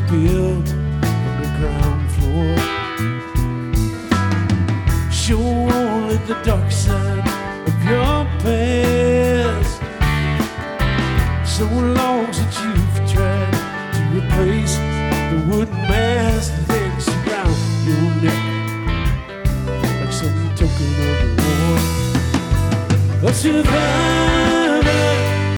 built on the ground floor. Show only the dark side of your past. So long since you've tried to replace the wooden mask that hangs around your neck like some token of war. But survive.